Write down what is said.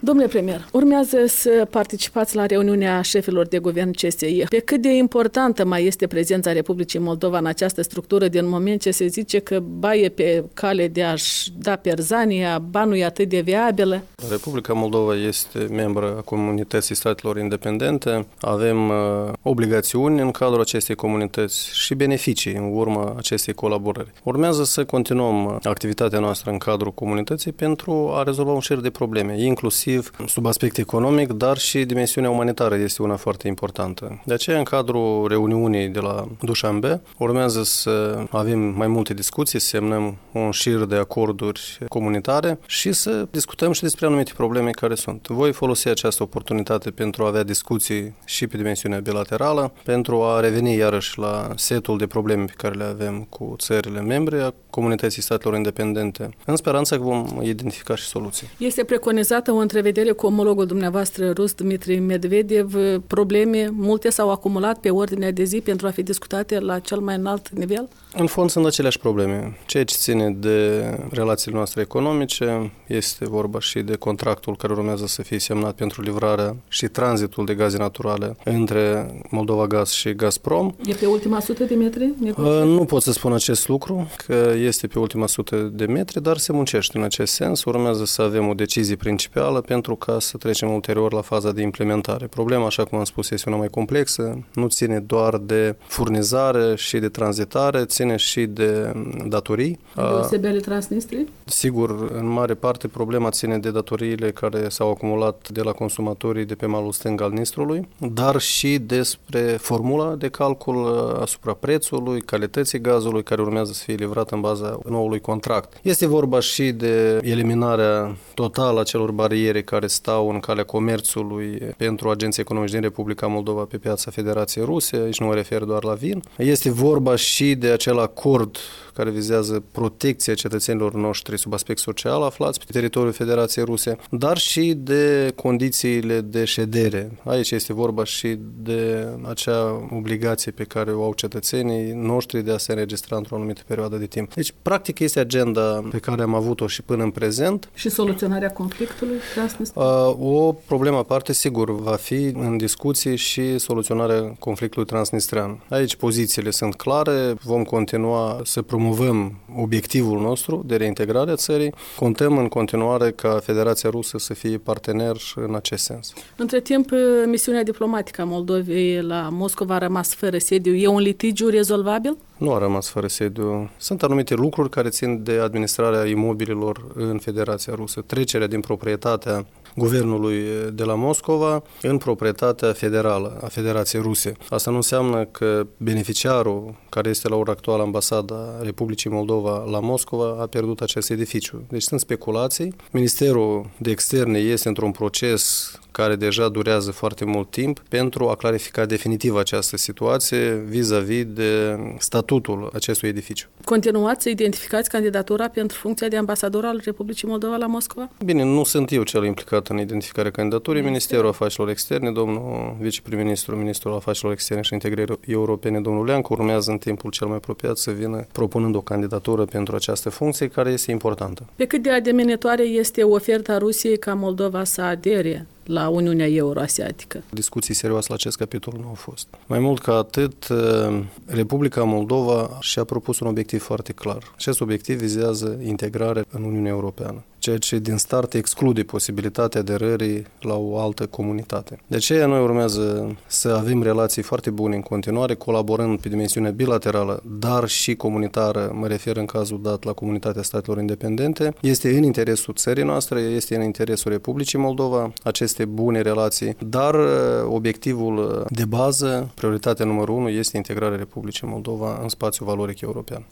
Domnule premier, urmează să participați la reuniunea șefilor de guvern CSI. Pe cât de importantă mai este prezența Republicii Moldova în această structură din moment ce se zice că ba e pe cale de a-și da perzania, ba nu e atât de viabilă? Republica Moldova este membră a Comunității Statelor Independente. Avem obligațiuni în cadrul acestei comunități și beneficii în urma acestei colaborări. Urmează să continuăm activitatea noastră în cadrul comunității pentru a rezolva un șir de probleme, inclusiv sub aspect economic, dar și dimensiunea umanitară este una foarte importantă. De aceea, în cadrul reuniunii de la Dușanbe, urmează să avem mai multe discuții, să semnăm un șir de acorduri comunitare și să discutăm și despre anumite probleme care sunt. Voi folosi această oportunitate pentru a avea discuții și pe dimensiunea bilaterală, pentru a reveni iarăși la setul de probleme pe care le avem cu țările membre a Comunității Statelor Independente, în speranța că vom identifica și soluții. Este preconizată o întrevedere cu omologul dumneavoastră rus, Dmitri Medvedev. Probleme multe s-au acumulat pe ordinea de zi pentru a fi discutate la cel mai înalt nivel? În fond sunt aceleași probleme. Ceea ce ține de relațiile noastre economice, este vorba și de contractul care urmează să fie semnat pentru livrarea și tranzitul de gaze naturale între Moldova Gaz și Gazprom. E pe ultima 100 de metri? Nu pot să spun acest lucru, că este pe ultima 100 de metri, dar se muncește în acest sens. Urmează să avem o decizie principală pentru ca să trecem ulterior la faza de implementare. Problema, așa cum am spus, este una mai complexă, nu ține doar de furnizare și de tranzitare, ține și de datorii. Deosebire Transnistrie? Sigur, în mare parte problema ține de datoriile care s-au acumulat de la consumatorii de pe malul stâng al Nistrului, dar și despre formula de calcul asupra prețului, calității gazului care urmează să fie livrat în baza noului contract. Este vorba și de eliminarea totală a celor bariere care stau în calea comerțului pentru agenții economici din Republica Moldova pe piața Federației Ruse, aici nu mă refer doar la vin. Este vorba și de acel acord care vizează protecția cetățenilor noștri sub aspect social aflați pe teritoriul Federației Ruse, dar și de condițiile de ședere. Aici este vorba și de acea obligație pe care o au cetățenii noștri de a se înregistra într-o anumită perioadă de timp. Deci, practic, este agenda pe care am avut-o și până în prezent. Și soluționarea conflictului? O problemă aparte, sigur, va fi în discuții și soluționarea conflictului transnistrean. Aici pozițiile sunt clare, vom continua să promovăm obiectivul nostru de reintegrare a țării. Contăm în continuare ca Federația Rusă să fie partener în acest sens. Între timp, misiunea diplomatică a Moldovei la Moscova a rămas fără sediu. E un litigiu rezolvabil? Nu a rămas fără sediu. Sunt anumite lucruri care țin de administrarea imobililor în Federația Rusă. Trecerea din proprietatea guvernului de la Moscova în proprietatea federală a Federației Ruse. Asta nu înseamnă că beneficiarul, care este la ora actuală ambasada Republicii Moldova la Moscova, a pierdut acest edificiu. Deci sunt speculații. Ministerul de Externe este într-un proces care deja durează foarte mult timp pentru a clarifica definitiv această situație vis-a-vis de statutul acestui edificiu. Continuați să identificați candidatura pentru funcția de ambasador al Republicii Moldova la Moscova? Bine, nu sunt eu cel implicat în identificarea candidaturii. Ministerul Afacerilor Externe, domnul viceprim-ministru, ministrul Afacerilor Externe și Integrării Europene, domnul Leancu, urmează în timpul cel mai apropiat să vină propunând o candidatură pentru această funcție care este importantă. Pe cât de ademinitoare este oferta Rusiei ca Moldova să adere la Uniunea Euroasiatică? Discuții serioase la acest capitol nu au fost. Mai mult ca atât, Republica Moldova și-a propus un obiectiv foarte clar. Acest obiectiv vizează integrarea în Uniunea Europeană, ceea ce din start exclude posibilitatea aderării la o altă comunitate. De aceea noi urmează să avem relații foarte bune în continuare, colaborând pe dimensiunea bilaterală, dar și comunitară, mă refer în cazul dat la Comunitatea Statelor Independente. Este în interesul țării noastre, este în interesul Republicii Moldova, aceste bune relații, dar obiectivul de bază, prioritatea numărul 1, este integrarea Republicii Moldova în spațiul valoric european.